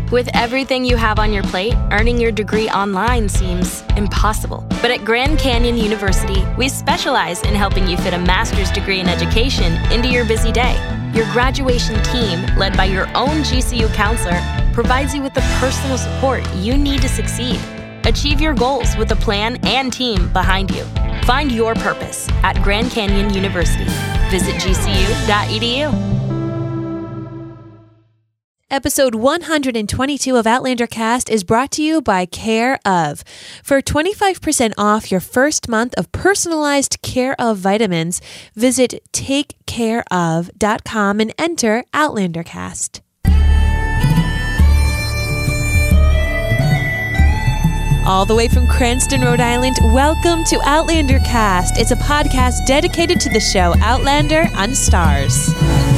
With everything you have on your plate, earning your degree online seems impossible. But at Grand Canyon University, we specialize in helping you fit a master's degree in education into your busy day. Your graduation team, led by your own GCU counselor, provides you with the personal support you need to succeed. Achieve your goals with a plan and team behind you. Find your purpose at Grand Canyon University. Visit gcu.edu. Episode 122 of Outlander Cast is brought to you by Care Of. For 25% off your first month of personalized Care Of vitamins, visit takecareof.com and enter Outlander Cast. All the way from Cranston, Rhode Island, welcome to Outlander Cast. It's a podcast dedicated to the show Outlander on Stars.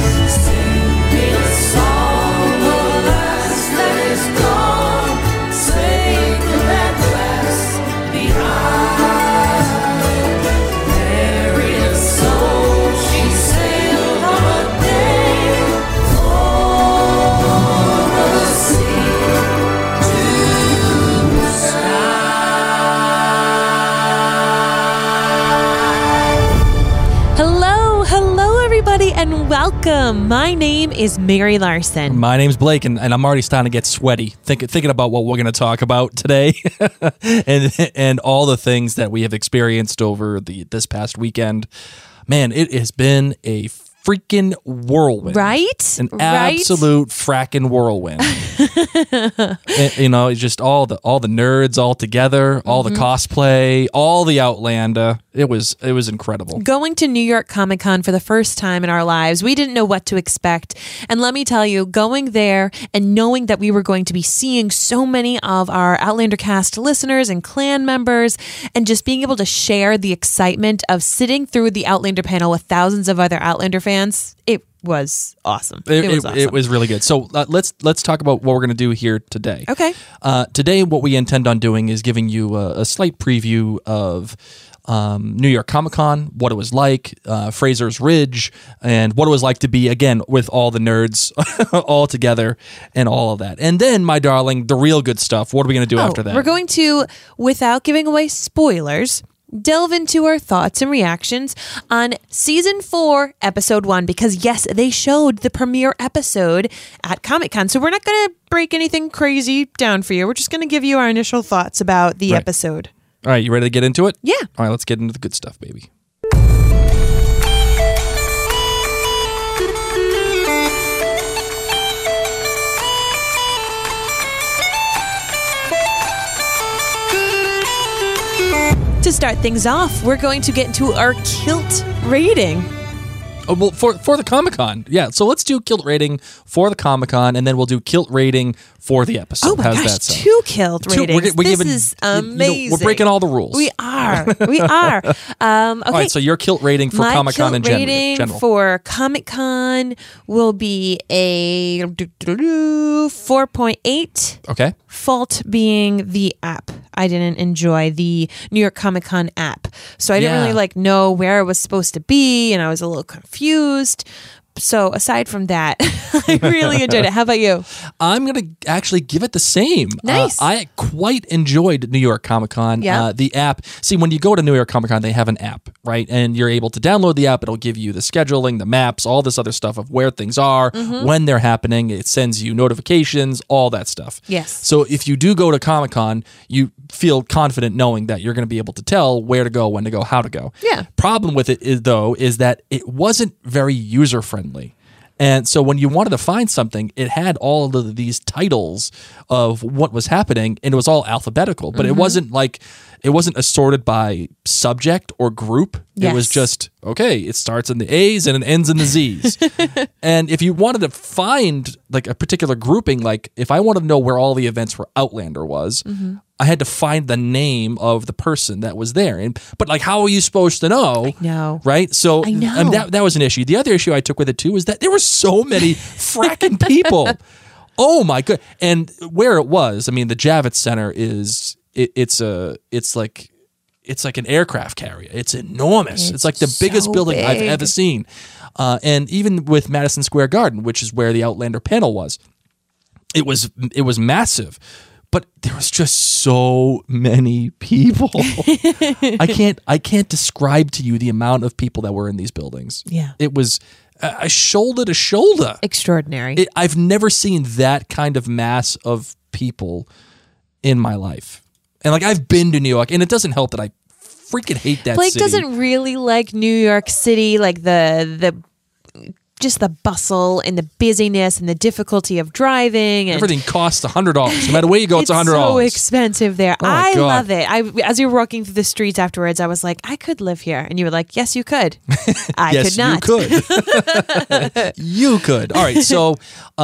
And welcome. My name is Mary Larson. My name's Blake, and I'm already starting to get sweaty thinking about what we're going to talk about today, and all the things that we have experienced over this past weekend. Man, it has been a freaking whirlwind, right? Absolute fracking whirlwind. It's just all the nerds all together, all the cosplay, all the Outlander. It was incredible. Going to New York Comic Con for the first time in our lives, we didn't know what to expect. And let me tell you, going there and knowing that we were going to be seeing so many of our Outlander Cast listeners and clan members, and just being able to share the excitement of sitting through the Outlander panel with thousands of other Outlander fans, it was awesome. It was really good. So let's talk about what we're going to do here today. Okay. Today, what we intend on doing is giving you a slight preview of New York Comic Con, what it was like, Fraser's Ridge, and what it was like to be, again, with all the nerds all together and all of that. And then, my darling, the real good stuff. What are we going to do after that? We're going to, without giving away spoilers, delve into our thoughts and reactions on Season 4, Episode 1, because yes, they showed the premiere episode at Comic-Con, so we're not going to break anything crazy down for you. We're just going to give you our initial thoughts about the episode. All right, you ready to get into it? Yeah. All right, let's get into the good stuff, baby. To start things off, we're going to get into our kilt rating. Oh, well, for the Comic-Con. Yeah, so let's do kilt rating for the Comic-Con, and then we'll do kilt rating for the episode. Oh my How's gosh, that sound? 2 kilt ratings. This is amazing. We're breaking all the rules. We are. Okay. All right, so your kilt rating for Comic-Con in general. My kilt rating for Comic-Con will be a 4.8. Okay. Fault being the app. I didn't enjoy the New York Comic Con app. So I didn't really know where I was supposed to be, and I was a little confused. So aside from that, I really enjoyed it. How about you? I'm going to actually give it the same. Nice. I quite enjoyed New York Comic Con. Yeah. The app. See, when you go to New York Comic Con, they have an app, right? And you're able to download the app. It'll give you the scheduling, the maps, all this other stuff of where things are, when they're happening. It sends you notifications, all that stuff. Yes. So if you do go to Comic Con, you feel confident knowing that you're going to be able to tell where to go, when to go, how to go. Yeah. Problem with it is that it wasn't very user-friendly. And so when you wanted to find something, it had all of these titles of what was happening, and it was all alphabetical, but it wasn't assorted by subject or group. Yes. It was just, okay, it starts in the A's and it ends in the Z's. And if you wanted to find like a particular grouping, like if I wanted to know where all the events for Outlander was, I had to find the name of the person that was there. But like, how are you supposed to know? I know. Right? So I know. mean, that was an issue. The other issue I took with it too is that there were so many fracking people. Oh my god! And where it was, I mean, the Javits Center is it's like an aircraft carrier. It's enormous. It's like the biggest so building I've big. ever seen. And even with Madison Square Garden, which is where the Outlander panel was, it was massive. But there was just so many people. I can't describe to you the amount of people that were in these buildings. Yeah. It was a shoulder to shoulder. Extraordinary. I've never seen that kind of mass of people in my life. And like, I've been to New York, and it doesn't help that I freaking hate that Blake city. doesn't really like New York City, like the just the bustle and the busyness and the difficulty of driving. And everything costs $100. No matter where you go, it's $100. so expensive there. my I God. love it. As you were walking through the streets afterwards, I was like, I could live here. And you were like, yes, you could. I Yes, could not. you could. You could. All right. So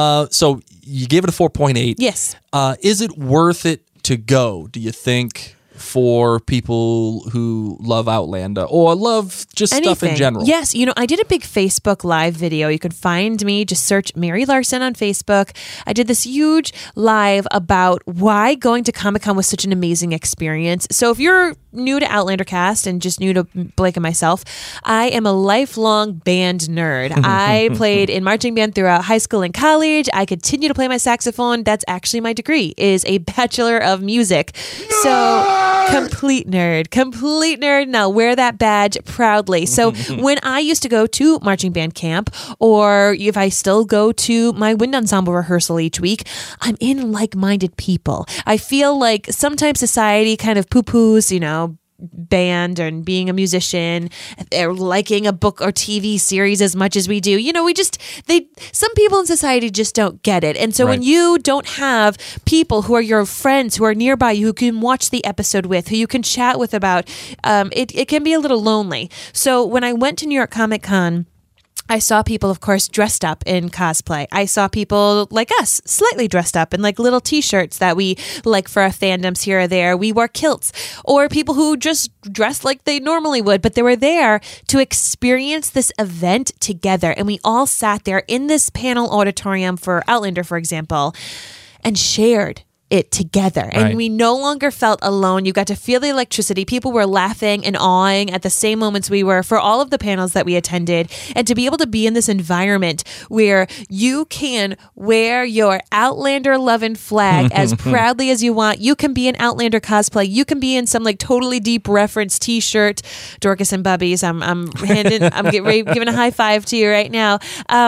you gave it a 4.8. Yes. Is it worth it to go, do you think, for people who love Outlander or love just stuff in general? Yes. I did a big Facebook Live video. You can find me. Just search Mary Larson on Facebook. I did this huge live about why going to Comic-Con was such an amazing experience. So if you're new to Outlander Cast and just new to Blake and myself, I am a lifelong band nerd. I played in marching band throughout high school and college. I continue to play my saxophone. That's actually my degree, is a Bachelor of Music. So complete nerd. And I'll wear that badge proudly. So when I used to go to marching band camp, or if I still go to my wind ensemble rehearsal each week, I'm in like-minded people. I feel like sometimes society kind of poo-poos, band and being a musician, or liking a book or TV series as much as we do. Some people in society just don't get it. And so when you don't have people who are your friends, who are nearby you, who can watch the episode with, who you can chat with about, it can be a little lonely. So when I went to New York Comic Con, I saw people, of course, dressed up in cosplay. I saw people like us, slightly dressed up in like little t-shirts that we like for our fandoms here or there. We wore kilts, or people who just dressed like they normally would, but they were there to experience this event together. And we all sat there in this panel auditorium for Outlander, for example, and shared it together. And we no longer felt alone. You got to feel the electricity. People were laughing and awing at the same moments we were for all of the panels that we attended. And to be able to be in this environment where you can wear your Outlander loving flag as proudly as you want. You can be an Outlander cosplay. You can be in some like totally deep reference t-shirt. Dorcas and Bubbies, I'm giving a high five to you right now.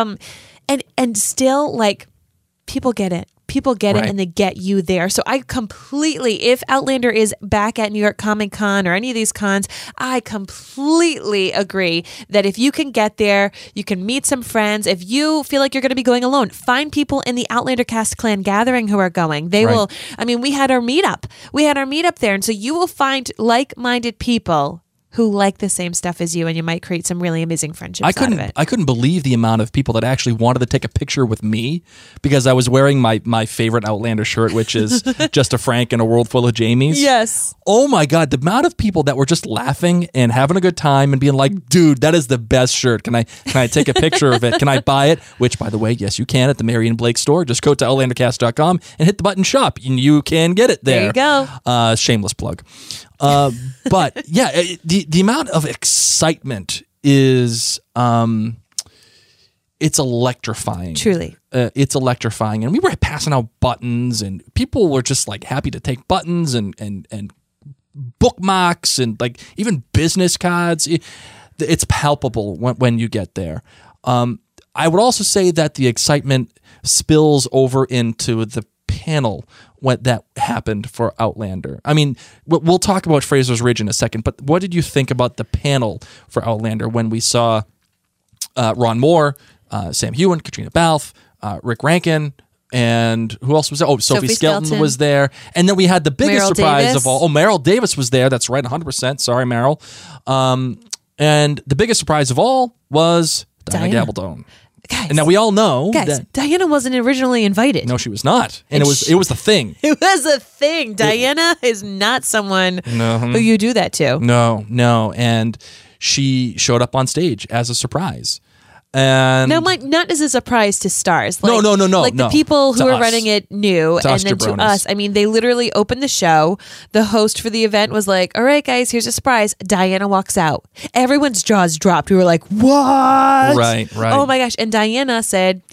And still, like, people get it. People get it, and they get you there. So I completely, if Outlander is back at New York Comic Con or any of these cons, I completely agree that if you can get there, you can meet some friends. If you feel like you're going to be going alone, find people in the Outlander Cast Clan gathering who are going. They will, we had our meetup. There. And so you will find like-minded people who like the same stuff as you, and you might create some really amazing friendships out of it. I couldn't believe the amount of people that actually wanted to take a picture with me because I was wearing my favorite Outlander shirt, which is Just a Frank in a World Full of Jamies. Yes. Oh my God, the amount of people that were just laughing and having a good time and being like, dude, that is the best shirt. Can I take a picture of it? Can I buy it? Which, by the way, yes, you can at the Marion Blake store. Just go to outlandercast.com and hit the button shop, and you can get it there. There you go. Shameless plug. But yeah, the amount of excitement is, it's electrifying. Truly. It's electrifying. And we were passing out buttons, and people were just like happy to take buttons and bookmarks and like even business cards. It's palpable when you get there. I would also say that the excitement spills over into the panel when that happened for Outlander. I mean, we'll talk about Fraser's Ridge in a second, but what did you think about the panel for Outlander when we saw Ron Moore, Sam Heughan, Katrina Balfe, Rick Rankin, and who else was there? Oh, Sophie Skelton was there. And then we had the biggest surprise of all. Oh, Meryl Davis was there. That's right, 100%. Sorry, Meryl. And the biggest surprise of all was Diana Gabaldon. Guys, and now we all know that Diana wasn't originally invited. No, she was not. And it was the thing. It was a thing. Diana is not someone who you do that to. No. And she showed up on stage as a surprise. And no, not as a surprise to stars. Like, no. Like the people who were running it knew, and then to us. I mean, they literally opened the show. The host for the event was like, "All right, guys, here's a surprise." Diana walks out. Everyone's jaws dropped. We were like, "What?" Right. Oh my gosh! And Diana said,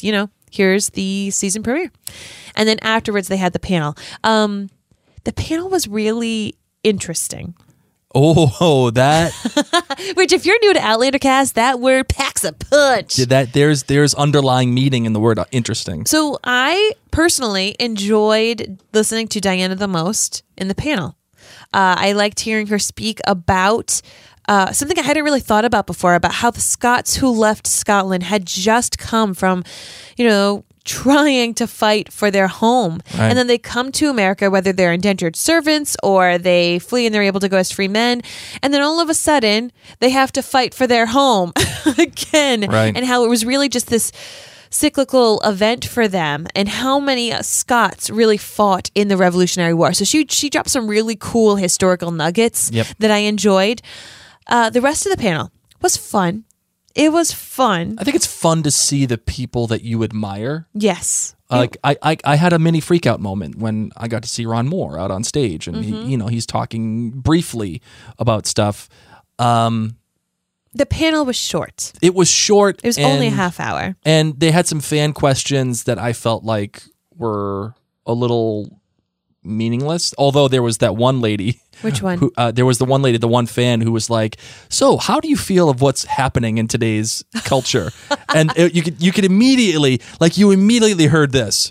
here's the season premiere. And then afterwards, they had the panel. The panel was really interesting. Oh, that Which, if you're new to Outlander Cast, that word packs a punch. there's underlying meaning in the word interesting. So I personally enjoyed listening to Diana the most in the panel. I liked hearing her speak about something I hadn't really thought about before, about how the Scots who left Scotland had just come from, trying to fight for their home. Right. And then they come to America, whether they're indentured servants or they flee and they're able to go as free men. And then all of a sudden, they have to fight for their home again. Right. And how it was really just this cyclical event for them, and how many Scots really fought in the Revolutionary War. So she dropped some really cool historical nuggets that I enjoyed. The rest of the panel was fun. It was fun. I think it's fun to see the people that you admire. Yes. Like I had a mini freak out moment when I got to see Ron Moore out on stage, and he's talking briefly about stuff. The panel was short. It was short. It was only a half hour. And they had some fan questions that I felt like were a little meaningless. Although there was that one lady. Which one? There was the one fan who was like, "So, how do you feel of what's happening in today's culture?" And you could immediately heard this.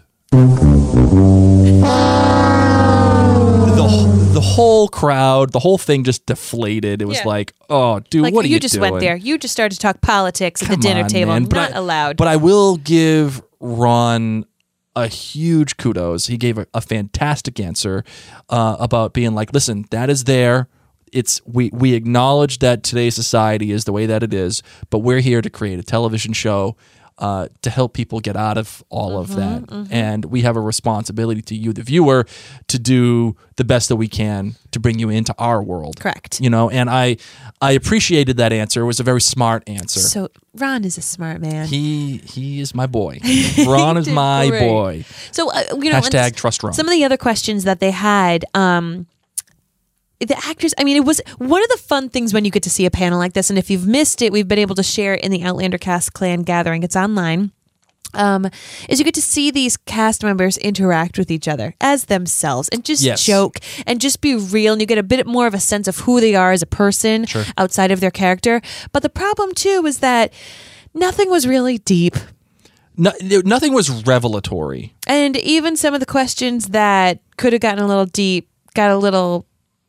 The whole crowd, the whole thing just deflated. It was like, "Oh, dude, like, what are you doing?" You just went there. You just started to talk politics at the dinner table. Man. Not allowed. But I will give Ron a huge kudos. He gave a fantastic answer about being like, listen, that is there. It's we acknowledge that today's society is the way that it is, but we're here to create a television show to help people get out of all of that. And we have a responsibility to you, the viewer, to do the best that we can to bring you into our world. Correct. And I appreciated that answer. It was a very smart answer. So Ron is a smart man. He is my boy. Ron is my boy. So hashtag trust Ron. Some of the other questions that they had, the actors, it was one of the fun things when you get to see a panel like this. And if you've missed it, we've been able to share it in the Outlander Cast Clan Gathering. It's online. Is you get to see these cast members interact with each other as themselves and just joke and just be real. And you get a bit more of a sense of who they are as a person outside of their character. But the problem too was that nothing was really deep. Nothing was revelatory. And even some of the questions that could have gotten a little deep got a little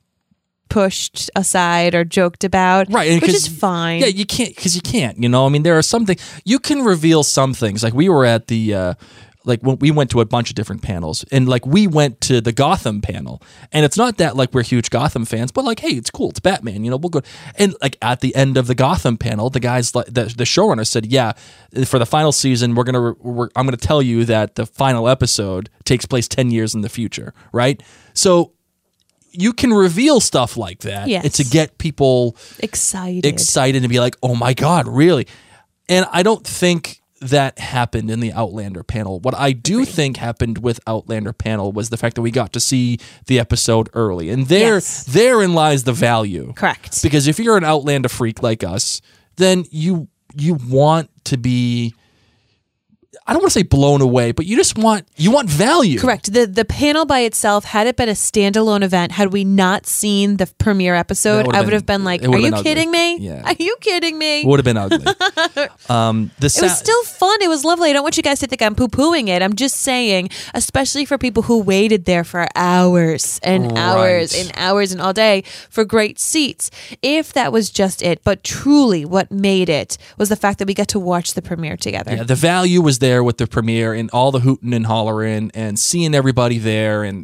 pushed aside or joked about, right? Which is fine. Yeah, you can't. There are some things you can reveal. Some things, like we were at the when we went to a bunch of different panels, and like we went to the Gotham panel, and it's not that like we're huge Gotham fans, but like, hey, it's cool, it's Batman, we'll go. And like at the end of the Gotham panel, the guys, the showrunner said, yeah, for the final season, I'm gonna tell you that the final episode takes place 10 years in the future, right? So you can reveal stuff like that to get people excited and be like, oh my God, really? And I don't think that happened in the Outlander panel. What I do think happened with Outlander panel was the fact that we got to see the episode early. And therein lies the value. Correct. Because if you're an Outlander freak like us, then you want to be, I don't want to say blown away, but you want value. Correct. The panel by itself, had it been a standalone event, had we not seen the premiere episode, I would have been like, are you kidding me? Yeah. Are you kidding me? It would have been ugly. It was still fun. It was lovely. I don't want you guys to think I'm poo-pooing it. I'm just saying, especially for people who waited there for hours and hours and hours and all day for great seats. If that was just it, but truly what made it was the fact that we got to watch the premiere together. Yeah, the value was there with the premiere and all the hooting and hollering and seeing everybody there and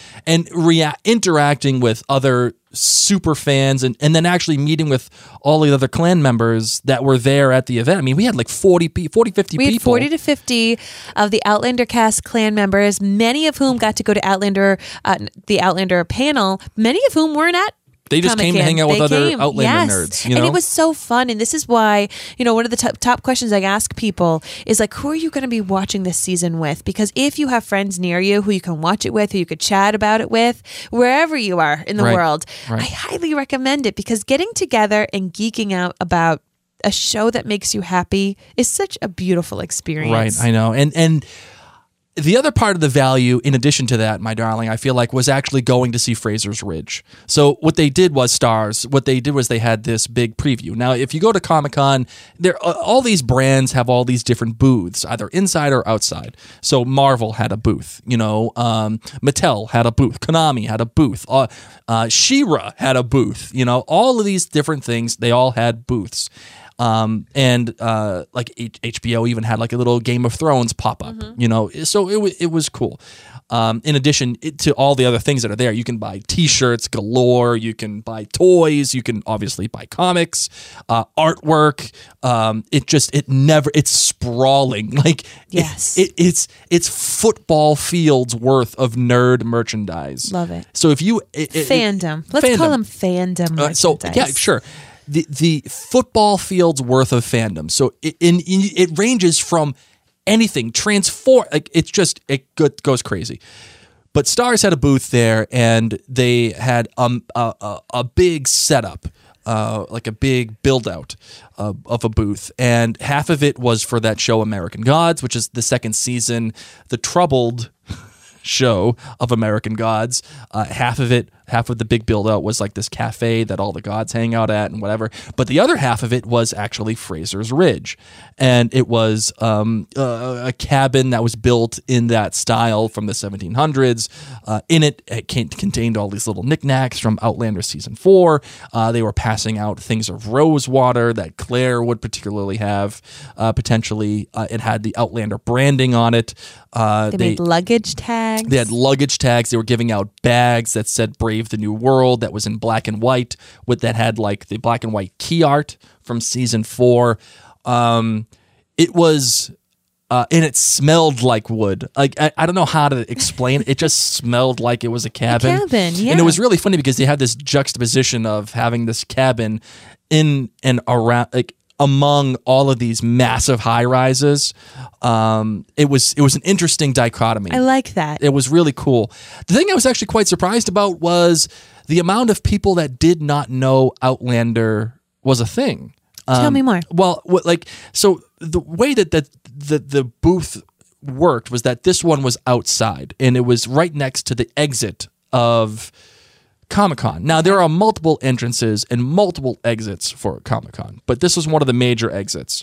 interacting with other super fans and then actually meeting with all the other clan members that were there at the event. We had like 50 people. We had 40 to 50 of the Outlander Cast Clan members, many of whom got to go to the Outlander panel, many of whom weren't at They just came to hang out with other Outlander nerds. And it was so fun. And this is why, one of the top questions I ask people is like, who are you going to be watching this season with? Because if you have friends near you who you can watch it with, who you could chat about it with, wherever you are in the world, I highly recommend it, because getting together and geeking out about a show that makes you happy is such a beautiful experience. Right, I know. And the other part of the value, in addition to that, my darling, I feel like was actually going to see Fraser's Ridge. So what they did was they had this big preview. Now, if you go to Comic-Con, all these brands have all these different booths, either inside or outside. So Marvel had a booth, Mattel had a booth, Konami had a booth, She-Ra had a booth, all of these different things, they all had booths. And like HBO even had like a little Game of Thrones pop up, so it was cool. In addition to all the other things that are there, you can buy T-shirts galore, you can buy toys, you can obviously buy comics, artwork. It's sprawling. Like yes, it's football fields worth of nerd merchandise. Love it. So if you fandom, let's call them fandom merchandise. So yeah, sure. The football field's worth of fandom. So it ranges from anything, it goes crazy. But Starz had a booth there, and they had a big setup, like a big build out of a booth, and half of it was for that show American Gods, which is the second season, the troubled show of American Gods. Half of the big build out was like this cafe that all the gods hang out at and whatever. But the other half of it was actually Fraser's Ridge. And it was a cabin that was built in that style from the 1700s. In it contained all these little knickknacks from Outlander season 4. They were passing out things of rosewater that Claire would particularly have. Potentially, it had the Outlander branding on it. They made luggage tags. They had luggage tags. They were giving out bags that said Brave the New World, that was in black and white, that had like the black and white key art from season 4. It was and it smelled like wood. Like I don't know how to explain it. It just smelled like it was a cabin. Yeah. And it was really funny because they had this juxtaposition of having this cabin in and around, like among all of these massive high rises. It was an interesting dichotomy. I like that. It was really cool. The thing I was actually quite surprised about was the amount of people that did not know Outlander was a thing. Tell me more. Well, so the way that the booth worked was that this one was outside, and it was right next to the exit of Comic-Con. Now, there are multiple entrances and multiple exits for Comic-Con, but this was one of the major exits.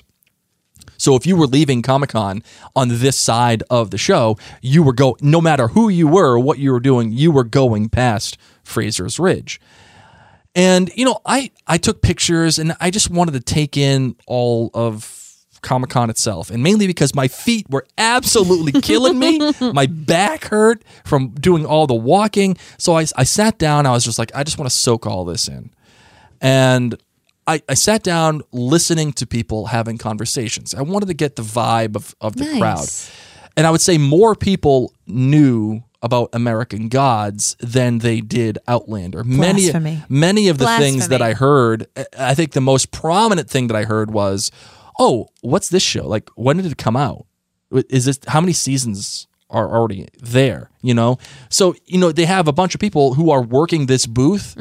So if you were leaving Comic-Con on this side of the show, you were no matter who you were or what you were doing, you were going past Fraser's Ridge. And, I took pictures, and I just wanted to take in all of Comic-Con itself, and mainly because my feet were absolutely killing me. My back hurt from doing all the walking. So I sat down. I was just like, I just want to soak all this in. And I sat down listening to people having conversations. I wanted to get the vibe of the crowd. And I would say more people knew about American Gods than they did Outlander. Many of the things that I heard, I think the most prominent thing that I heard was, oh, what's this show? Like, when did it come out? Is this, how many seasons are already there? So, they have a bunch of people who are working this booth,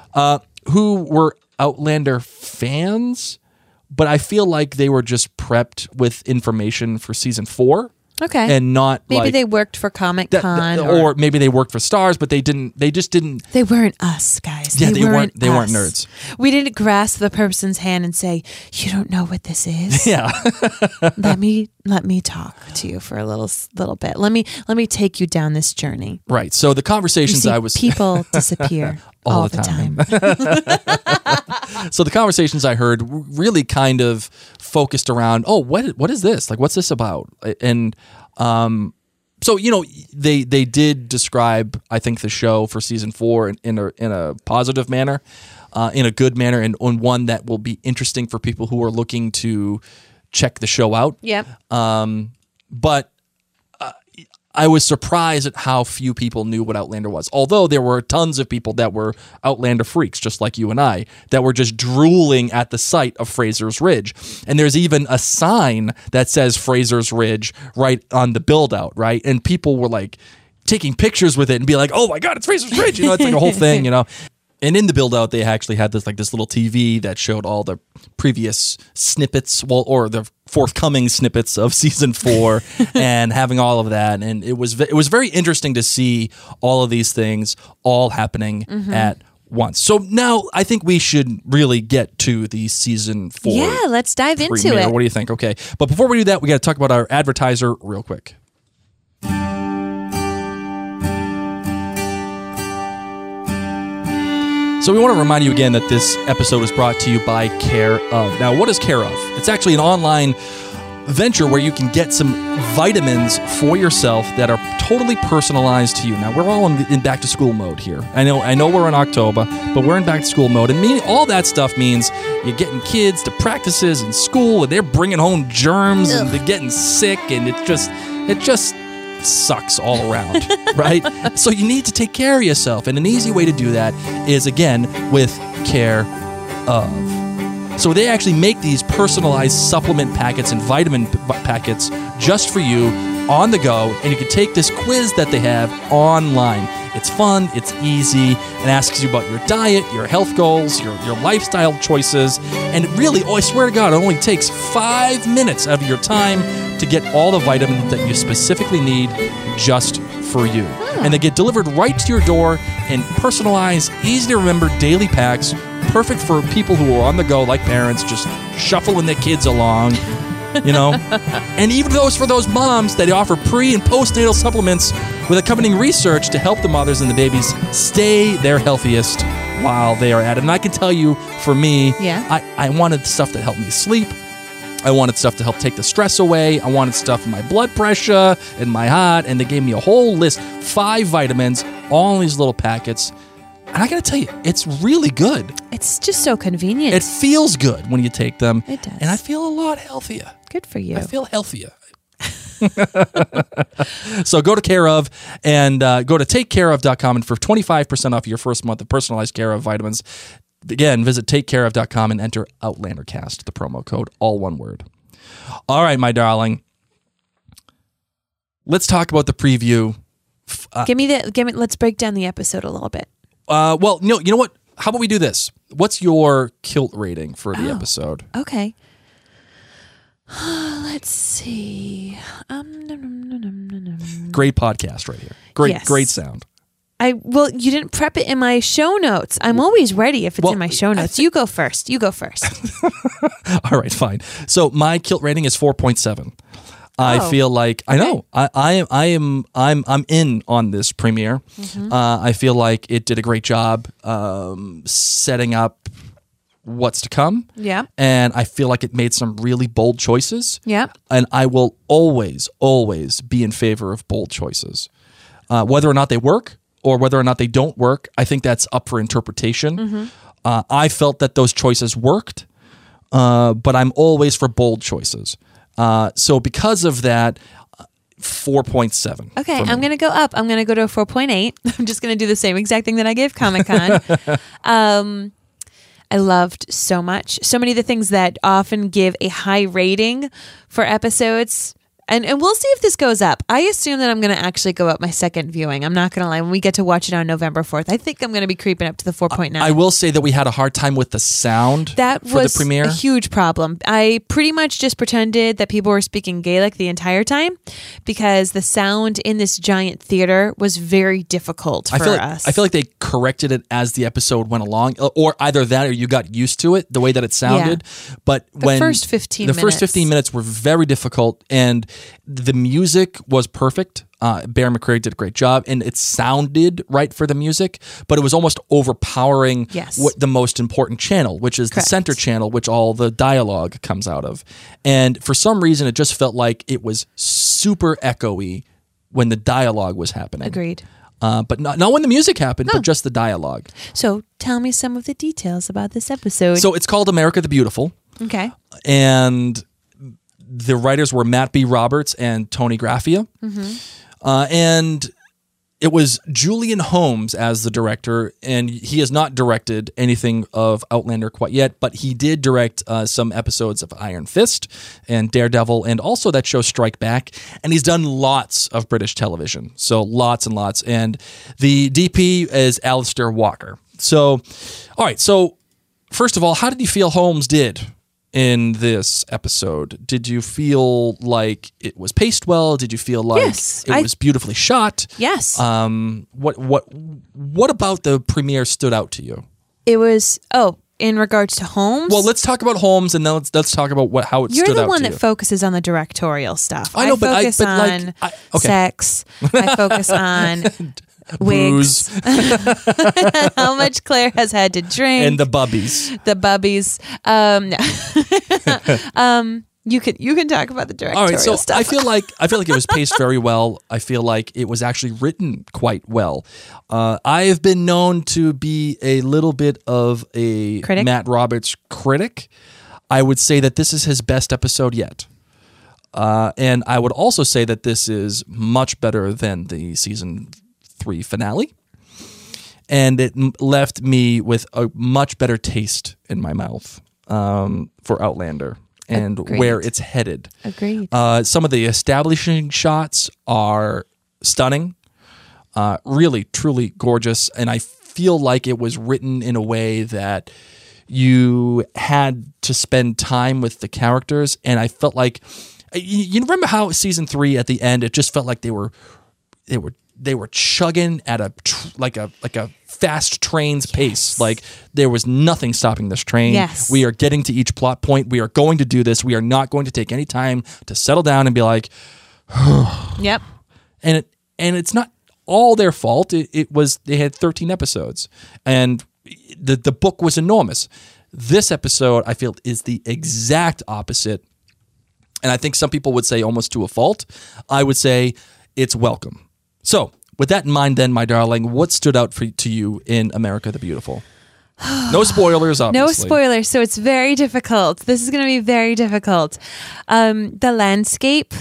who were Outlander fans, but I feel like they were just prepped with information for season 4. Okay. And not maybe they worked for Comic-Con or maybe they worked for Starz, but they just didn't. They weren't us, guys. Yeah, they weren't nerds. We didn't grasp the person's hand and say, "You don't know what this is." Yeah. let me talk to you for a little bit. Let me take you down this journey. Right. So the conversations people disappear all the time. So the conversations I heard really kind of focused around, oh, what is this? Like, what's this about? And so they did describe, I think, the show for season 4 in a positive manner, in a good manner, and on one that will be interesting for people who are looking to check the show out. Yep. But I was surprised at how few people knew what Outlander was. Although there were tons of people that were Outlander freaks, just like you and I, that were just drooling at the sight of Fraser's Ridge. And there's even a sign that says Fraser's Ridge right on the build-out, right? And people were like taking pictures with it and be like, oh my God, it's Fraser's Ridge. It's like a whole thing, And in the build out, they actually had this little TV that showed all the previous snippets, or the forthcoming snippets of season 4, and having all of that. And it was very interesting to see all of these things all happening at once. So now I think we should really get to the season 4. Yeah, let's dive into premiere. it. What do you think? Okay, but before we do that, we got to talk about our advertiser real quick. So we want to remind you again that this episode is brought to you by Care Of. Now, what is Care Of? It's actually an online venture where you can get some vitamins for yourself that are totally personalized to you. Now, we're all in back to school mode here. I know we're in October, but we're in back to school mode. And all that stuff means you're getting kids to practices in school, and they're bringing home germs, and they're getting sick, and it just sucks all around, right? So you need to take care of yourself, and an easy way to do that is, again, with Care Of. So they actually make these personalized supplement packets and vitamin packets just for you on the go, and you can take this quiz that they have online. It's fun, it's easy, and asks you about your diet, your health goals, your lifestyle choices, and really, I swear to God, it only takes 5 minutes of your time to get all the vitamins that you specifically need just for you. And they get delivered right to your door in personalized, easy to remember daily packs, perfect for people who are on the go, like parents, just shuffling their kids along, And even for those moms that offer pre- and postnatal supplements with accompanying research to help the mothers and the babies stay their healthiest while they are at it. And I can tell you, for me, I wanted stuff that helped me sleep. I wanted stuff to help take the stress away. I wanted stuff for my blood pressure and my heart. And they gave me a whole list, 5 vitamins, all in these little packets. And I got to tell you, it's really good. It's just so convenient. It feels good when you take them. It does. And I feel a lot healthier. Good for you. I feel healthier. So go to Care Of and go to takecareof.com, and for 25% off your first month of personalized Care Of vitamins, again, visit takecareof.com and enter OutlanderCast, the promo code, all one word. All right, my darling. Let's talk about the preview. Let's break down the episode a little bit. Well, no, you know what? How about we do this? What's your kilt rating for the episode? Okay. Let's see. Great podcast right here. Great sound. You didn't prep it in my show notes. I'm always ready if it's in my show notes. You go first. All right, fine. So my kilt rating is 4.7. I feel like I know I'm in on this premiere. Mm-hmm. I feel like it did a great job setting up what's to come. Yeah. And I feel like it made some really bold choices. Yeah. And I will always be in favor of bold choices. Whether or not they work or whether or not they don't work, I think that's up for interpretation. Mm-hmm. I felt that those choices worked, but I'm always for bold choices. So because of that, 4.7. Okay, I'm going to go up. I'm going to go to a 4.8. I'm just going to do the same exact thing that I gave Comic-Con. I loved so many of the things that often give a high rating for episodes. And we'll see if this goes up. I assume that I'm going to actually go up my second viewing. I'm not going to lie. When we get to watch it on November 4th, I think I'm going to be creeping up to the 4.9. I will say that we had a hard time with the sound for the premiere. That was a huge problem. I pretty much just pretended that people were speaking Gaelic the entire time because the sound in this giant theater was very difficult for us. I feel like they corrected it as the episode went along, or either that or you got used to it, the way that it sounded. Yeah. But the first 15 minutes were very difficult, and the music was perfect. Bear McCreary did a great job, and it sounded right for the music, but it was almost overpowering what the most important channel, which is the center channel, which all the dialogue comes out of. And for some reason, it just felt like it was super echoey when the dialogue was happening. Agreed. But not when the music happened, but just the dialogue. So tell me some of the details about this episode. So it's called America the Beautiful. Okay. And the writers were Matt B. Roberts and Tony Graffia. Mm-hmm. And it was Julian Holmes as the director, and he has not directed anything of Outlander quite yet, but he did direct some episodes of Iron Fist and Daredevil, and also that show Strike Back, and he's done lots of British television, so lots and lots. And the DP is Alistair Walker. So, all right. So, first of all, how did you feel Holmes did in this episode? Did you feel like it was paced well? Did you feel like it was beautifully shot? Yes. What about the premiere stood out to you? It was in regards to Holmes. Well, let's talk about Holmes, and then let's talk about how it stood out to you. You're the one that focuses on the directorial stuff. I know, but focus on sex. I focus on wigs. How much Claire has had to drink. And the bubbies. You can talk about the directorial All right, so stuff. I feel like it was paced very well. I feel like it was actually written quite well. I have been known to be a little bit of a critic? Matt Roberts critic. I would say that this is his best episode yet. And I would also say that this is much better than the season 3 finale. And it left me with a much better taste in my mouth for Outlander and where it's headed. Agreed. Some of the establishing shots are stunning, really, truly gorgeous. And I feel like it was written in a way that you had to spend time with the characters. And I felt like, you remember how season 3 at the end, it just felt like they were chugging at a fast train's pace. Like there was nothing stopping this train. Yes. We are getting to each plot point. We are going to do this. We are not going to take any time to settle down and be like, yep. And it's not all their fault. It was, they had 13 episodes and the book was enormous. This episode, I feel, is the exact opposite. And I think some people would say almost to a fault. I would say it's welcome. So, with that in mind, then, my darling, what stood out to you in America the Beautiful? No spoilers, obviously. No spoilers, so it's very difficult. This is going to be very difficult. The landscape,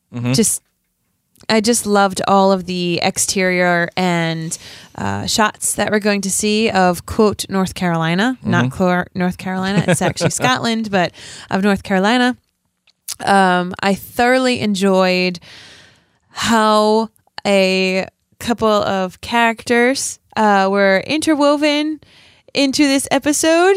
I just loved all of the exterior and shots that we're going to see of, quote, North Carolina. Not North Carolina, it's actually Scotland, but of North Carolina. I thoroughly enjoyed how a couple of characters were interwoven into this episode.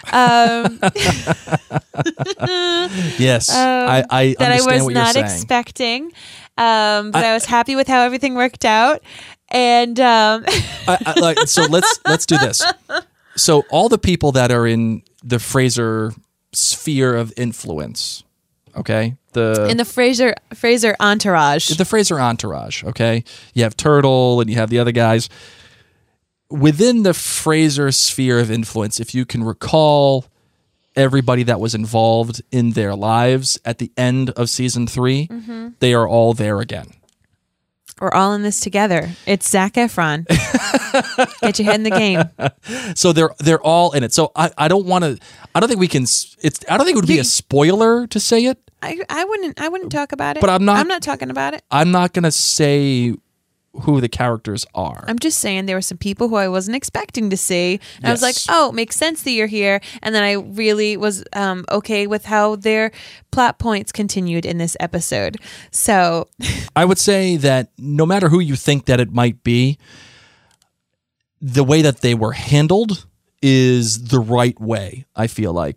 Yes, I that I was what not you're saying. expecting, but I was happy with how everything worked out. And so let's do this. So all the people that are in the Fraser sphere of influence. Okay, in the Fraser entourage. The Fraser entourage, okay? You have Turtle and you have the other guys. Within the Fraser sphere of influence, if you can recall everybody that was involved in their lives at the end of season 3, they are all there again. We're all in this together. It's Zac Efron. Get your head in the game. So they're all in it. So I don't think we can. I don't think it would be a spoiler to say it. I wouldn't talk about it. But I'm not talking about it. I'm not going to say who the characters are. I'm just saying there were some people who I wasn't expecting to see. And I was like, oh, it makes sense that you're here. And then I really was okay with how their plot points continued in this episode. So I would say that no matter who you think that it might be, the way that they were handled is the right way, I feel like.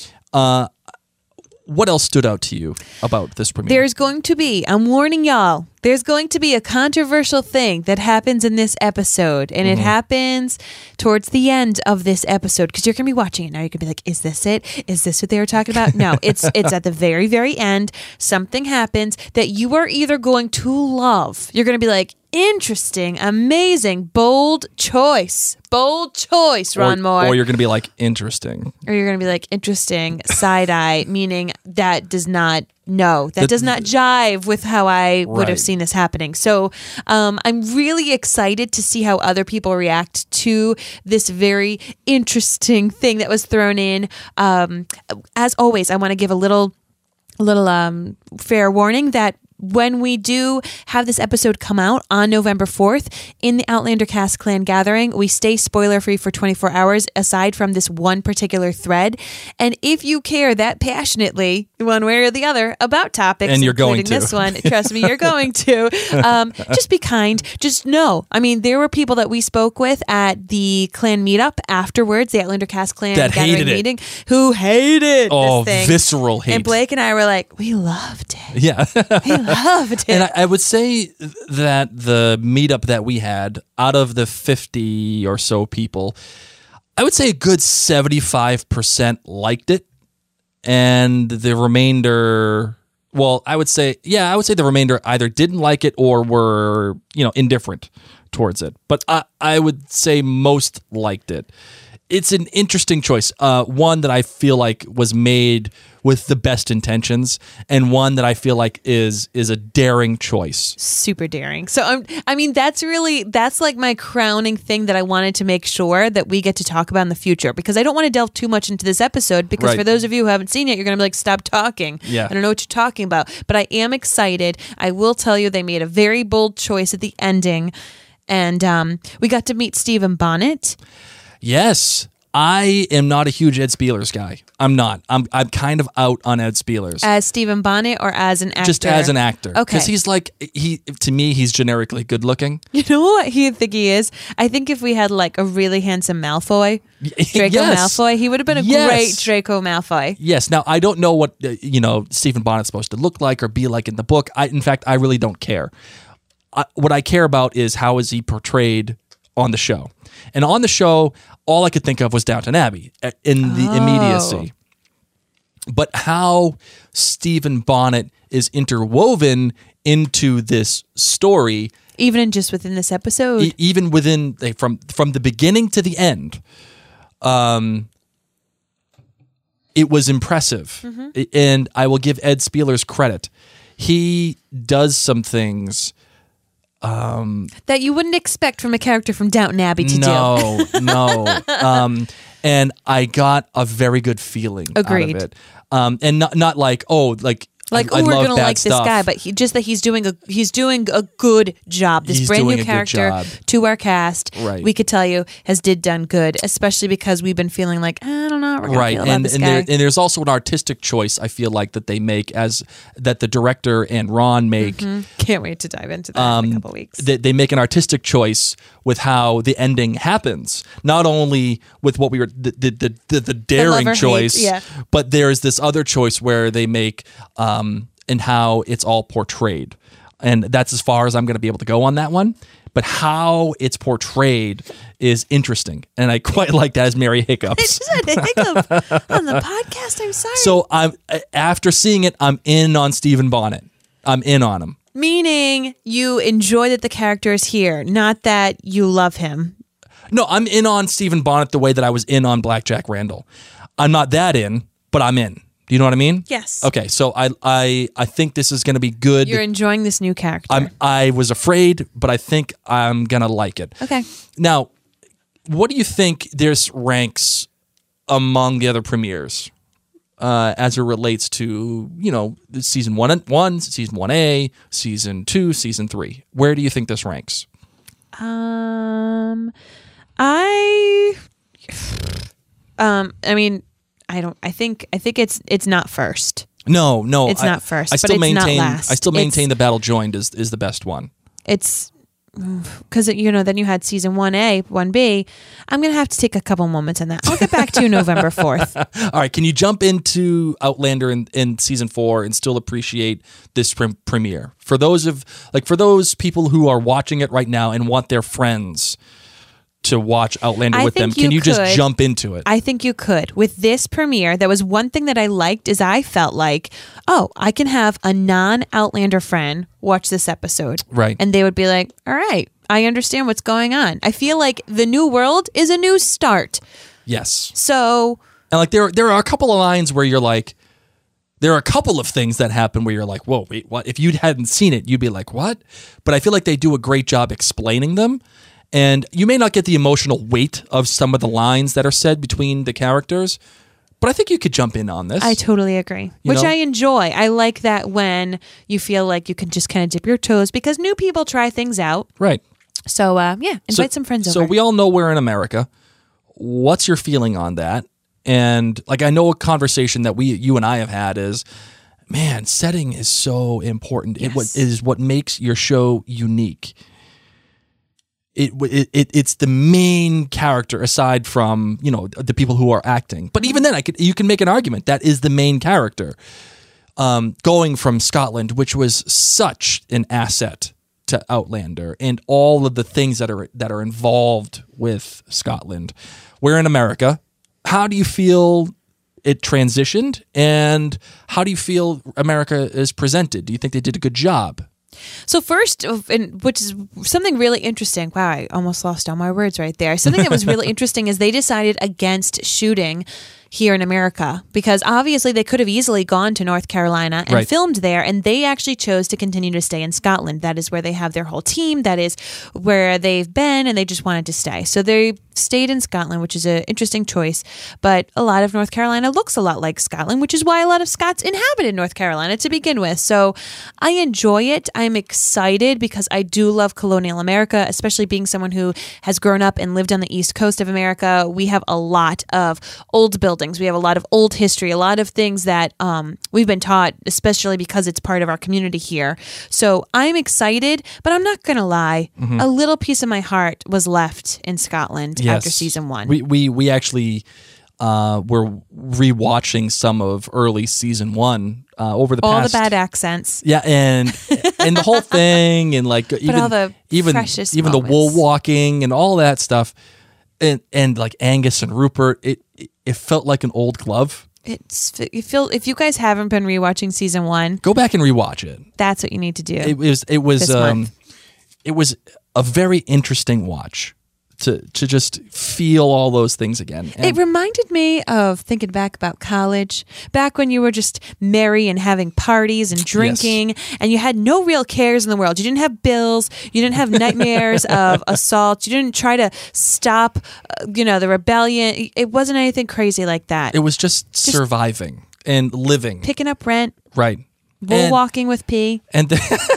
What else stood out to you about this premiere? There's going to be, I'm warning y'all, there's going to be a controversial thing that happens in this episode. And it happens towards the end of this episode. Because you're going to be watching it now. You're going to be like, is this it? Is this what they were talking about? No, it's at the very, very end. Something happens that you are either going to love. You're going to be like, interesting, amazing, bold choice, Ron Moore. Or you're going to be like, interesting. Or you're going to be like, interesting, side-eye, meaning that does not jive with how I would have seen this happening. So I'm really excited to see how other people react to this very interesting thing that was thrown in. As always, I want to give a little fair warning that when we do have this episode come out on November 4th in the Outlander Cast Clan Gathering, we stay spoiler-free for 24 hours aside from this one particular thread. And if you care that passionately one way or the other about topics, And you're going including to. this one. Trust me, you're going to. Just be kind. Just know. I mean, there were people that we spoke with at the clan meetup afterwards, the Outlander Cast clan That gathering hated it. meeting, who hated Oh, this thing. visceral hate. And Blake and I were like, we loved it. Yeah. We loved it. And I would say that the meetup that we had, out of the 50 or so people, I would say a good 75% liked it. And the remainder, well, I would say the remainder either didn't like it or were, indifferent towards it. But I would say most liked it. It's an interesting choice. One that I feel like was made with the best intentions, and one that I feel like is a daring choice. Super daring. So that's like my crowning thing that I wanted to make sure that we get to talk about in the future, because I don't want to delve too much into this episode, because Right. for those of you who haven't seen it, you're going to be like, stop talking. Yeah. I don't know what you're talking about, but I am excited. I will tell you, they made a very bold choice at the ending, and we got to meet Stephen Bonnet. Yes, I am not a huge Ed Spielers guy. I'm not. I'm kind of out on Ed Spielers. As Stephen Bonnet or as an actor? Just as an actor. Okay. Because to me, he's generically good looking. You know what I think he is? I think if we had like a really handsome Malfoy, Draco Yes. Malfoy, he would have been a Yes. great Draco Malfoy. Yes. Now, I don't know what, Stephen Bonnet's supposed to look like or be like in the book. In fact, I really don't care. What I care about is how is he portrayed on the show. And on the show, all I could think of was Downton Abbey in the immediacy. But how Stephen Bonnet is interwoven into this story, Even just within this episode. even within from the beginning to the end, it was impressive. And I will give Ed Spielers credit. He does some things. That you wouldn't expect from a character from Downton Abbey to do. No. And I got a very good feeling Agreed. out of it. And not like, oh, like I we're love gonna bad like stuff. this guy, but he's doing a good job. This He's brand doing new a good character job. to our cast, Right. we could tell you done good, especially because we've been feeling like, I don't know, what we're gonna Right, feel about and this guy. there's also an artistic choice I feel like that they make that the director and Ron make. Can't wait to dive into that in a couple weeks. They make an artistic choice with how the ending happens. Not only with what we were the daring love or choice, hate, yeah. but there's this other choice where they make and how it's all portrayed. And that's as far as I'm going to be able to go on that one. But how it's portrayed is interesting, and I quite like that as Mary Hiccups. Just had a hiccup on the podcast. I'm sorry. So after seeing it, I'm in on Stephen Bonnet. I'm in on him. Meaning you enjoy that the character is here, not that you love him. No, I'm in on Stephen Bonnet the way that I was in on Black Jack Randall. I'm not that in, but I'm in. Do you know what I mean? Yes. Okay, so I think this is going to be good. You're enjoying this new character. I was afraid, but I think I'm going to like it. Okay. Now, what do you think this ranks among the other premieres as it relates to, season 1, season 1A, season 2, season 3? Where do you think this ranks? I think it's not first. No, It's not first, I but still it's not maintain. last. I still maintain It's- the Battle Joined is the best one. It's because then you had season 1A, 1B. I'm gonna have to take a couple moments on that. I'll get back to you November 4th. All right, can you jump into Outlander in season 4 and still appreciate this premiere for those people who are watching it right now and want their friends to watch Outlander with them? Can you just jump into it? I think you could. With this premiere, there was one thing that I liked is I felt like, oh, I can have a non-Outlander friend watch this episode. Right. And they would be like, all right, I understand what's going on. I feel like the new world is a new start. Yes. So... And like there are a couple of lines where you're like, there are a couple of things that happen where you're like, whoa, wait, what? If you hadn't seen it, you'd be like, what? But I feel like they do a great job explaining them. And you may not get the emotional weight of some of the lines that are said between the characters, but I think you could jump in on this. I totally agree, You which know? I enjoy. I like that when you feel like you can just kind of dip your toes because new people try things out. Right. So, invite some friends over. So we all know we're in America. What's your feeling on that? And like, I know a conversation that you and I have had is, man, setting is so important. Yes. It is what makes your show unique. It's the main character aside from, the people who are acting. But even then, you can make an argument that is the main character. Going from Scotland, which was such an asset to Outlander, and all of the things that are involved with Scotland. We're in America. How do you feel it transitioned, and how do you feel America is presented? Do you think they did a good job? So first, which is something really interesting. Wow, I almost lost all my words right there. Something that was really interesting is they decided against shooting here in America, because obviously they could have easily gone to North Carolina and Right. filmed there, and they actually chose to continue to stay in Scotland. That is where they have their whole team. That is where they've been, and they just wanted to stay. So they stayed in Scotland, which is an interesting choice. But a lot of North Carolina looks a lot like Scotland, which is why a lot of Scots inhabited North Carolina to begin with. So I enjoy it. I'm excited because I do love colonial America, especially being someone who has grown up and lived on the East Coast of America. We have a lot of old buildings. We have a lot of old history, a lot of things that we've been taught, especially because it's part of our community here. So I'm excited, but I'm not going to lie. A little piece of my heart was left in Scotland after season 1. We actually were rewatching some of early season 1 over the All past. the bad accents. Yeah, and the whole thing, and like all the precious even the wool moments. walking and all that stuff, and like Angus and Rupert, it felt like an old glove. If you guys haven't been rewatching season 1, Go back and rewatch it. that's what you need to do. It was This month. it was a very interesting watch to just feel all those things again. It And reminded me of thinking back about college, back when you were just merry and having parties and drinking, and you had no real cares in the world. You didn't have bills. You didn't have nightmares of assault. You didn't try to stop, the rebellion. It wasn't anything crazy like that. it was just surviving and living. Picking up rent, Right. bull walking with P. And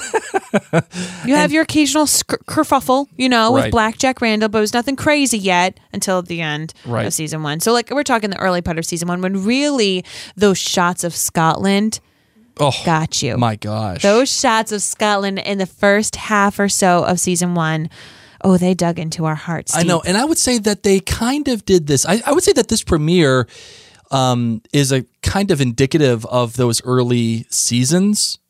You have your occasional kerfuffle, with Right. Black Jack Randall, but it was nothing crazy yet until the end Right. of season 1. So, we're talking the early part of season 1 when really those shots of Scotland got you. My gosh. Those shots of Scotland in the first half or so of season 1, they dug into our hearts. I know, and I would say that they kind of did this. I would say that this premiere is a kind of indicative of those early seasons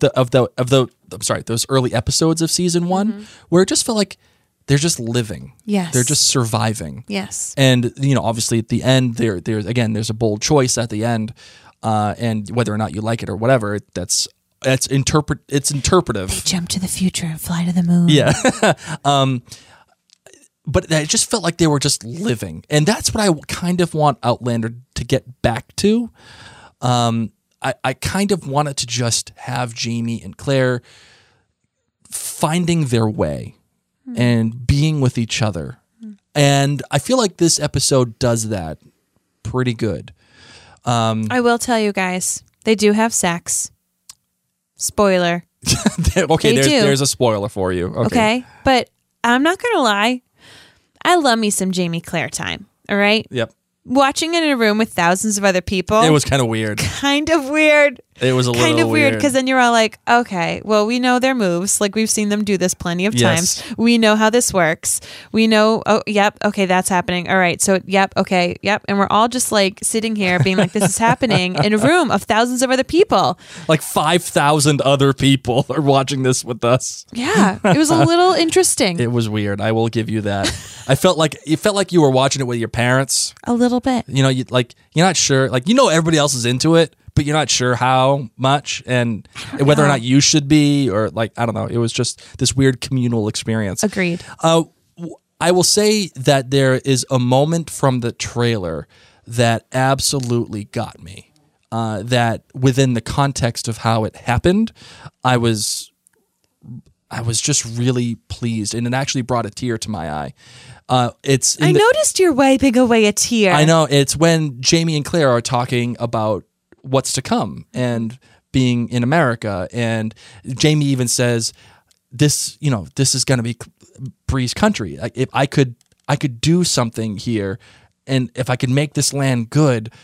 those early episodes of season 1, where it just felt like they're just living. Yes. They're just surviving. Yes. And obviously at the end there's a bold choice at the end, and whether or not you like it or whatever, it's interpretive. They jump to the future and fly to the moon. Yeah. But it just felt like they were just living. And that's what I kind of want Outlander to get back to. I kind of wanted to just have Jamie and Claire finding their way and being with each other. And I feel like this episode does that pretty good. I will tell you guys, they do have sex. Spoiler. Okay, They do. there's a spoiler for you. Okay. But I'm not going to lie. I love me some Jamie Claire time. All right. Yep. Watching it in a room with thousands of other people. It was kind of weird. kind of weird. It was a Kind little of weird because then you're all like, okay, well, we know their moves. Like, we've seen them do this plenty of Yes. times. We know how this works. We know, yep, okay, that's happening. All right, so, yep, okay, yep. And we're all just like sitting here being like, this is happening in a room of thousands of other people. like 5,000 other people are watching this with us. Yeah, it was a little interesting. It was weird. I will give you that. It felt like you were watching it with your parents. A little bit. You're not sure. Like, everybody else is into it, but you're not sure how much and whether or not you should be, or I don't know. It was just this weird communal experience. Agreed. I will say that there is a moment from the trailer that absolutely got me. That within the context of how it happened, I was just really pleased, and it actually brought a tear to my eye. I noticed you're wiping away a tear. I know. It's when Jamie and Claire are talking about what's to come and being in America, and Jamie even says, "This is going to be Bree's country. Like, if I could do something here, and if I could make this land good,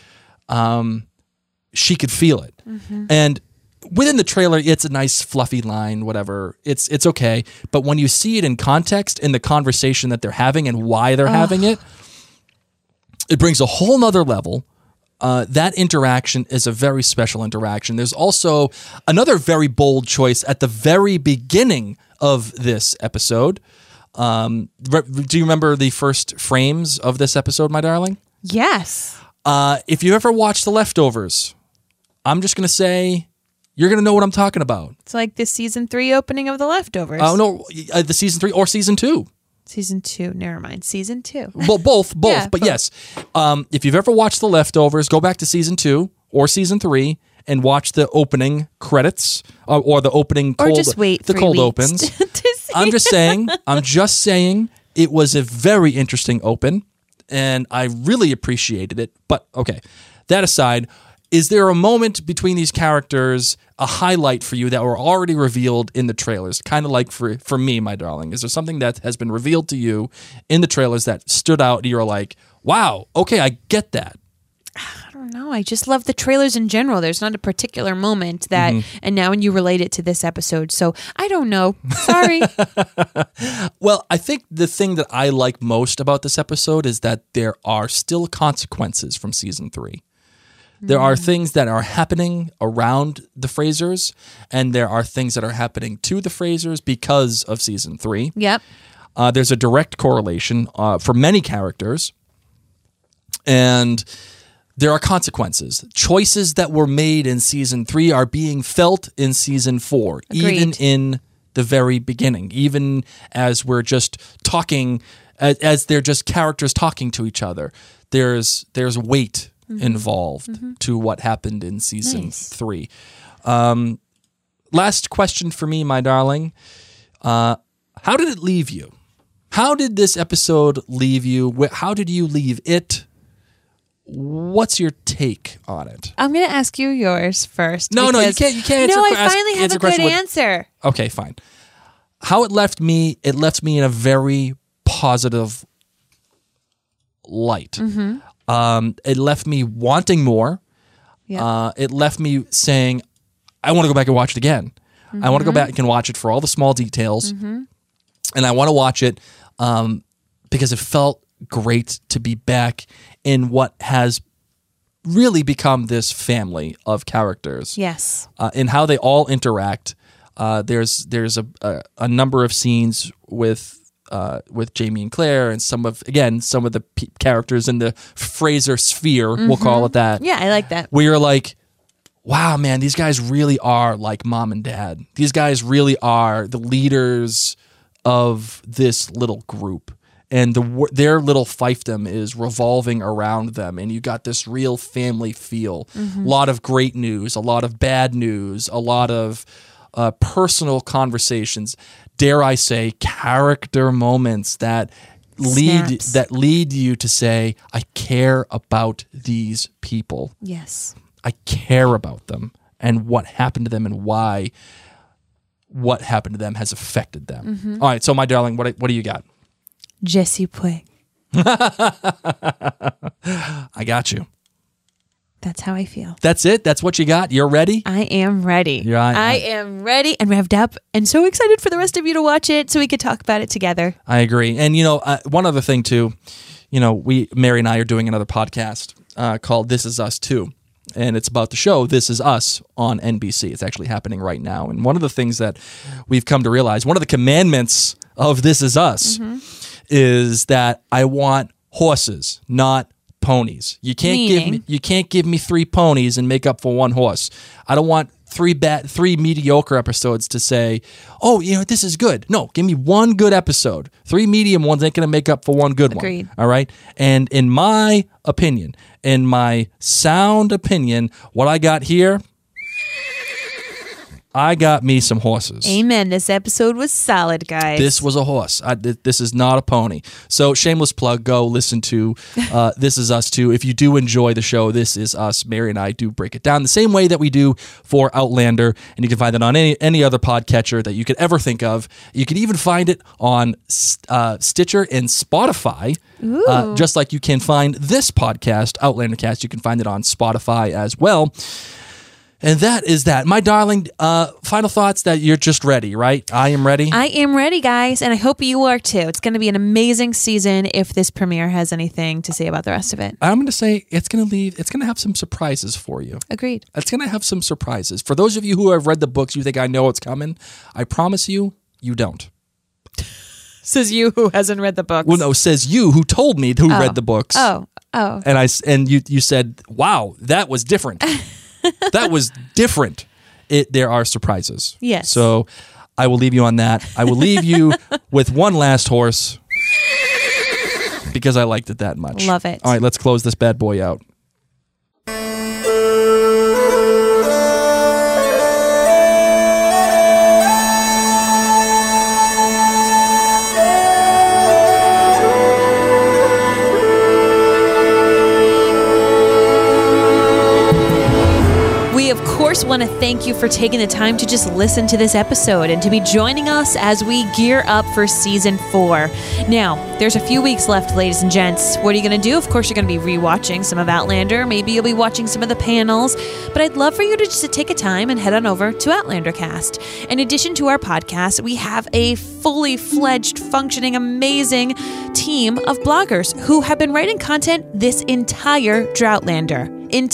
she could feel it. And within the trailer, it's a nice fluffy line, whatever. It's okay. But when you see it in context, in the conversation that they're having and why they're having it, it brings a whole nother level. That interaction is a very special interaction. There's also another very bold choice at the very beginning of this episode. Do you remember the first frames of this episode, my darling? Yes. If you ever watched The Leftovers, I'm just going to say you're going to know what I'm talking about. It's like the season 3 opening of The Leftovers. Oh, no, the season 3 or season 2. Season 2. Never mind. Season 2. Well, both. Yeah, but both. yes. If you've ever watched The Leftovers, go back to season 2 or season 3 and watch the opening credits or the opening cold. Or just wait the 3 cold weeks opens. to see I'm just saying it was a very interesting open and I really appreciated it. But okay, that aside, is there a moment between these characters, a highlight for you that were already revealed in the trailers? Kind of like for me, my darling. Is there something that has been revealed to you in the trailers that stood out and you're like, wow, okay, I get that? I don't know. I just love the trailers in general. There's not a particular moment that, and now when you relate it to this episode. So I don't know. Sorry. Well, I think the thing that I like most about this episode is that there are still consequences from season 3. There are things that are happening around the Frasers, and there are things that are happening to the Frasers because of season 3. Yep. There's a direct correlation for many characters, and there are consequences. Choices that were made in season 3 are being felt in season 4, even in the very beginning, even as we're just talking, as they're just characters talking to each other. There's weight involved to what happened in season 3. Last question for me, my darling. How did it leave you? How did this episode leave you? How did you leave it? What's your take on it? I'm going to ask you yours first. No, you can't. You can't. No, I finally have a good answer. Okay, fine. How it left me in a very positive light. It left me wanting more. Yeah. It left me saying, I want to go back and watch it again. I want to go back and watch it for all the small details. And I want to watch it because it felt great to be back in what has really become this family of characters. Yes. And how they all interact. There's a number of scenes with Jamie and Claire and some of the characters in the Fraser sphere, we'll call it that. Yeah, I like that. Where you're like, wow, man, these guys really are like mom and dad. These guys really are the leaders of this little group. And their little fiefdom is revolving around them. And you got this real family feel. A lot of great news, a lot of bad news, a lot of personal conversations. Dare I say, character moments that lead you to say, I care about these people. Yes. I care about them and what happened to them and why what happened to them has affected them. All right, so my darling, what do you got? Je suis prêt. I got you. That's how I feel. That's it? That's what you got? You're ready? I am ready. Yeah, I am ready and revved up and so excited for the rest of you to watch it so we could talk about it together. I agree. And, one other thing, too. Mary and I are doing another podcast called This Is Us, too. And it's about the show This Is Us on NBC. It's actually happening right now. And one of the things that we've come to realize, one of the commandments of This Is Us is that I want horses, not ponies. You can't give me 3 ponies and make up for 1 horse. I don't want 3 mediocre episodes to say, oh, this is good. No, give me 1 good episode. 3 medium ones ain't going to make up for 1 good Agreed. one. All right? And in my opinion, in my sound opinion, what I got here, I got me some horses. Amen. This episode was solid, guys. This was a horse. This is not a pony. So shameless plug, go listen to This Is Us too. If you do enjoy the show, This Is Us, Mary and I do break it down the same way that we do for Outlander. And you can find it on any other podcatcher that you could ever think of. You can even find it on Stitcher and Spotify. Just like you can find this podcast, Outlandercast, you can find it on Spotify as well. And that is that. My darling, final thoughts that you're just ready, right? I am ready. I am ready, guys, and I hope you are too. It's going to be an amazing season if this premiere has anything to say about the rest of it. I'm going to say it's going to have some surprises for you. Agreed. It's going to have some surprises. For those of you who have read the books, you think I know what's coming. I promise you, you don't. Says you who hasn't read the books. Well, no, says you who told me who read the books. Oh. And you said, wow, that was different. That was different. There are surprises. Yes. So I will leave you on that. I will leave you with one last horse because I liked it that much. Love it. All right, let's close this bad boy out. Want to thank you for taking the time to just listen to this episode and to be joining us as we gear up for season 4. Now, there's a few weeks left, ladies and gents. What are you going to do? Of course, you're going to be rewatching some of Outlander. Maybe you'll be watching some of the panels. But I'd love for you to just take a time and head on over to Outlandercast. In addition to our podcast, we have a fully fledged, functioning, amazing team of bloggers who have been writing content this entire Droughtlander,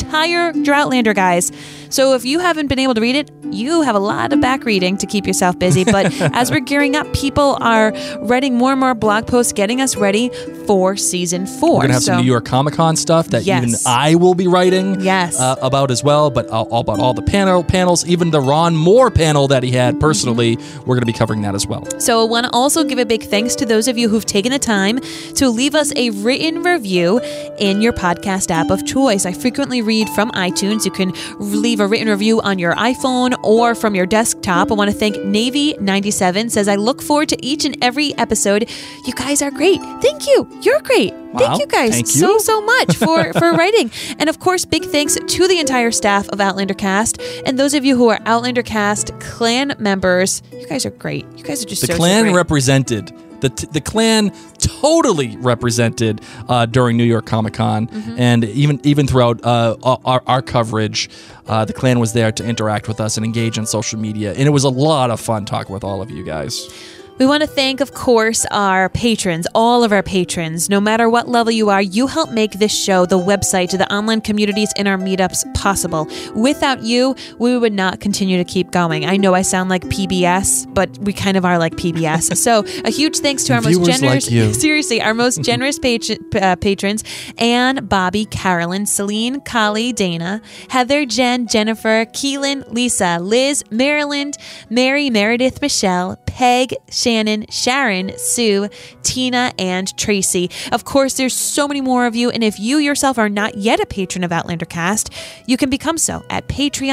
guys. So if you haven't been able to read it, you have a lot of back reading to keep yourself busy. But as we're gearing up, people are writing more and more blog posts, getting us ready for season 4. We're going to have some New York Comic-Con stuff that even I will be writing about as well, but about all the panels, even the Ron Moore panel that he had personally, we're going to be covering that as well. So I want to also give a big thanks to those of you who've taken the time to leave us a written review in your podcast app of choice. I frequently read from iTunes. You can leave a written review on your iPhone or from your desktop. I want to thank Navy97, says, I look forward to each and every episode. You guys are great. Thank you. You're great. Wow. Thank you guys so much for writing. And of course, big thanks to the entire staff of Outlandercast and those of you who are Outlandercast clan members. You guys are great. You guys are just the clan great. Represented. The clan totally represented during New York Comic-Con, and even throughout our coverage, the clan was there to interact with us and engage on social media, and it was a lot of fun talking with all of you guys. We want to thank, of course, our patrons, all of our patrons. No matter what level you are, you help make this show, the website, the online communities, and our meetups possible. Without you, we would not continue to keep going. I know I sound like PBS, but we kind of are like PBS. So a huge thanks to our most generous, seriously, our most generous patrons, Anne, Bobby, Carolyn, Celine, Kali, Dana, Heather, Jen, Jennifer, Keelan, Lisa, Liz, Maryland, Mary, Meredith, Michelle, Peg, Shannon, Sharon, Sue, Tina, and Tracy. Of course, there's so many more of you, and if you yourself are not yet a patron of Outlandercast, you can become so at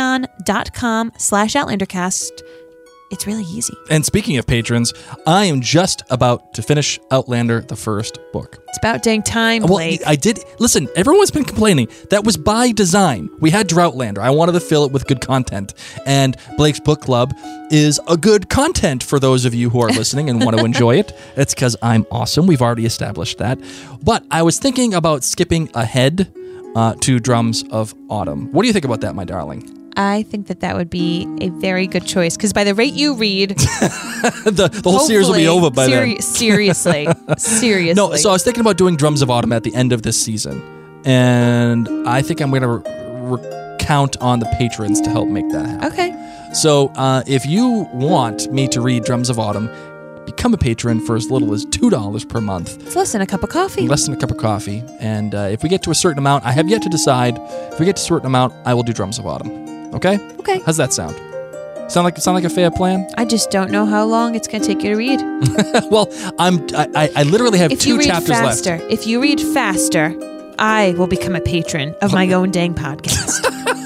patreon.com/Outlandercast. It's really easy. And speaking of patrons, I am just about to finish Outlander, the first book. It's about dang time, Blake. Well, I did. Listen, everyone's been complaining. That was by design. We had Droughtlander. I wanted to fill it with good content. And Blake's Book Club is a good content for those of you who are listening and want to enjoy it. It's because I'm awesome. We've already established that. But I was thinking about skipping ahead to Drums of Autumn. What do you think about that, my darling? I think that would be a very good choice, because by the rate you read, the whole series will be over by then. Seriously. No, so I was thinking about doing Drums of Autumn at the end of this season, and I think I'm going to count on the patrons to help make that happen. Okay. So if you want me to read Drums of Autumn, become a patron for as little as $2 per month. It's less than a cup of coffee. Less than a cup of coffee. And if we get to a certain amount, I have yet to decide. If we get to a certain amount, I will do Drums of Autumn. Okay? Okay. How's that sound? Sound like a fair plan? I just don't know how long it's going to take you to read. Well, I literally have 2 chapters left. If you read faster, I will become a patron of my own dang podcast.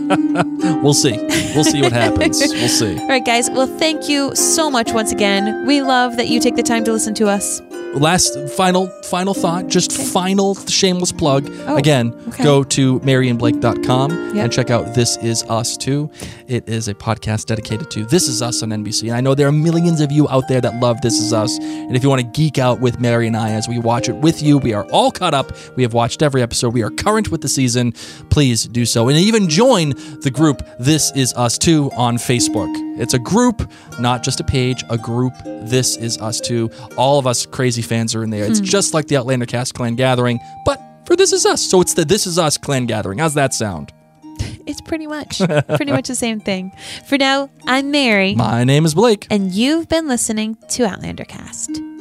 We'll see. We'll see what happens. We'll see. All right, guys. Well, thank you so much once again. We love that you take the time to listen to us. Last final thought, just final shameless plug. Oh, Again, okay. go to maryandblake.com Yep. and check out This Is Us Too. It is a podcast dedicated to This Is Us on NBC. And I know there are millions of you out there that love This Is Us. And if you want to geek out with Mary and I as we watch it with you, we are all caught up. We have watched every episode. We are current with the season. Please do so. And even join the group This Is Us Too on Facebook. It's a group, not just a page, a group. This Is Us Too. All of us crazy fans are in there. It's just like the Outlander Cast Clan Gathering, but for This Is Us. So it's the This Is Us Clan Gathering. How's that sound? It's pretty much the same thing. For now, I'm Mary. My name is Blake. And you've been listening to Outlander Cast.